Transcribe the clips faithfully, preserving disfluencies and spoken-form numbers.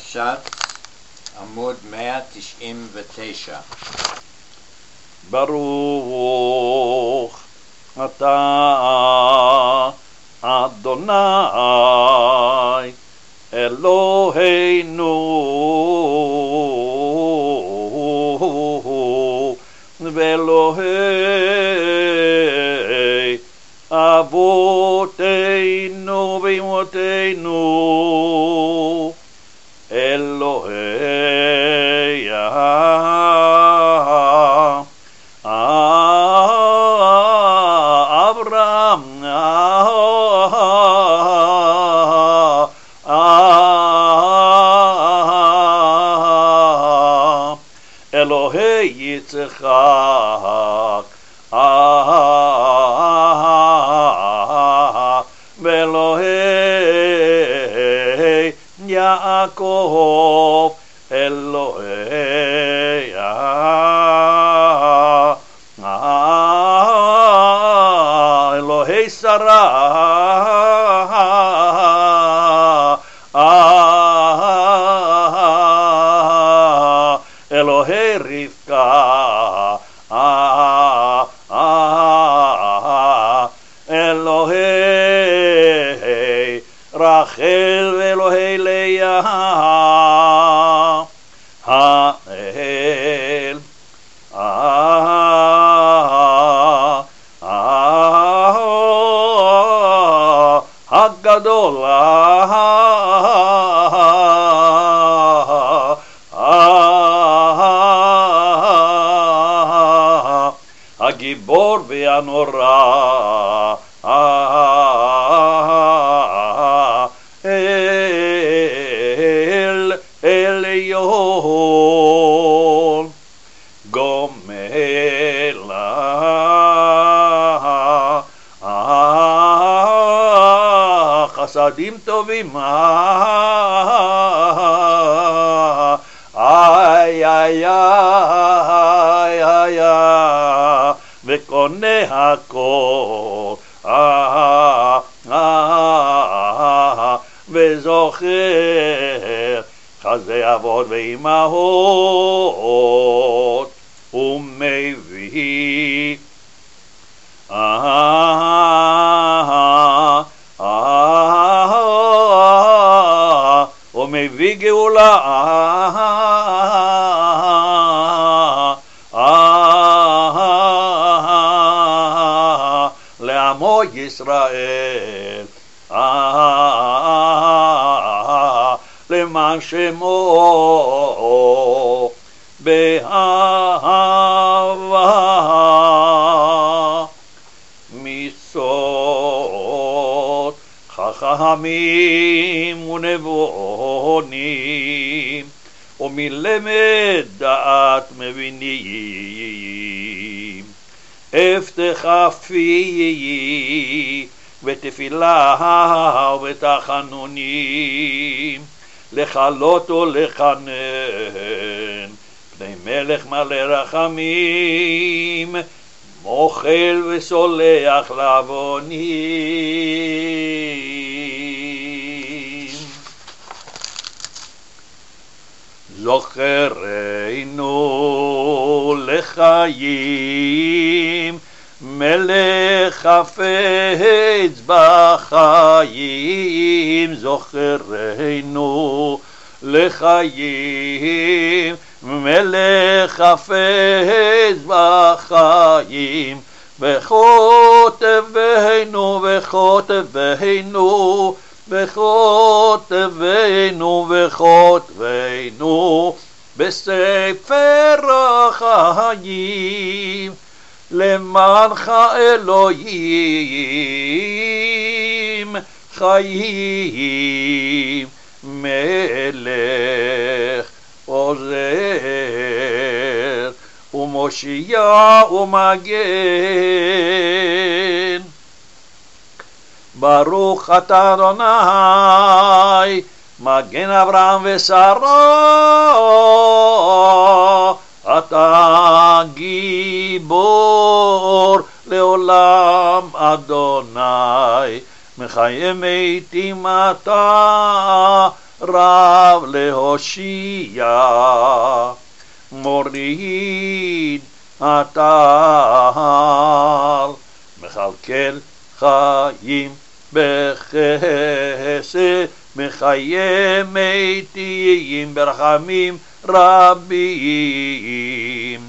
הרבש"ץ, עמוד מאה תשעים ותשע. ברוך אתה אדוני אלוהינו ואלוהי אבותינו ואמותינו אלוהי אברהם אלוהי יצחק ואלוהי יעקב אלוהי אלוהי שרה אלוהי רבקה אלוהי רחל ואלוהי לאה האל הגדול הגיבור והנורא אל עליון גומל חסדים טובים איי איי איי איי וקונה הכל וזוכר חזה אבות ואימהות ומביא ומביא גאולה לעמו ישראל למען שמו באהבה מסוד חכמים ונבונים ומלמד דעת מבינים אפתחה פי ותפילה ותחנונים לחלות ולחנן פני מלך מלא רחמים מוחל וסולח לעוונים זוכרנו לחיים מלך חפץ בחיים זוכרנו לחיים מלך חפץ בחיים וכותבנו וכותבנו וכותבנו וכותבנו בספר החיים למענך אלוהים חיים מלך עוזר ומושיע ומגן ברוך אתה אדוני מגן אברהם ושרה אתה גיבור לעולם אדוני מחיה מתים אתה רב עליו להושיע, מוריד אתר, מכלכל חיים בחסד, מחיה מתים ברחמים רבים,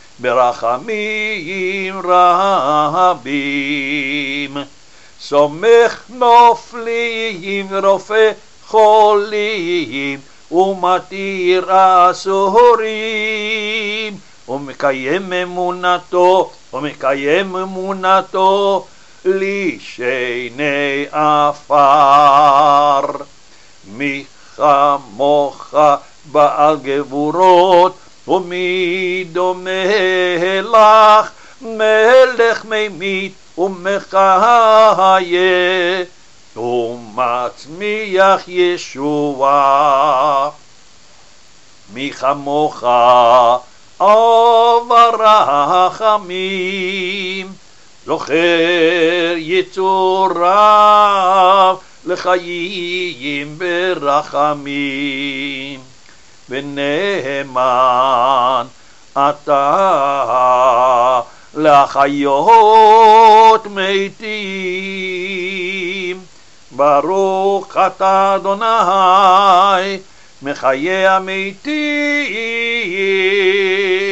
ברחמים רבים. סומך נופלים ורופא חולים, ומתיר אסורים, ומקיים אמונתו, ומקיים אמונתו לשני עפר. מי כמוך בעל גבורות, ומי דומה לך, מלך ממית ומחיה, ומצמיח ישועה. מי כמוך אב הרחמים, זוכר יצוריו לחיים ברחמים, ונאמן אתה להחיות מתים. ברוך אתה אדוני מחיה המתים.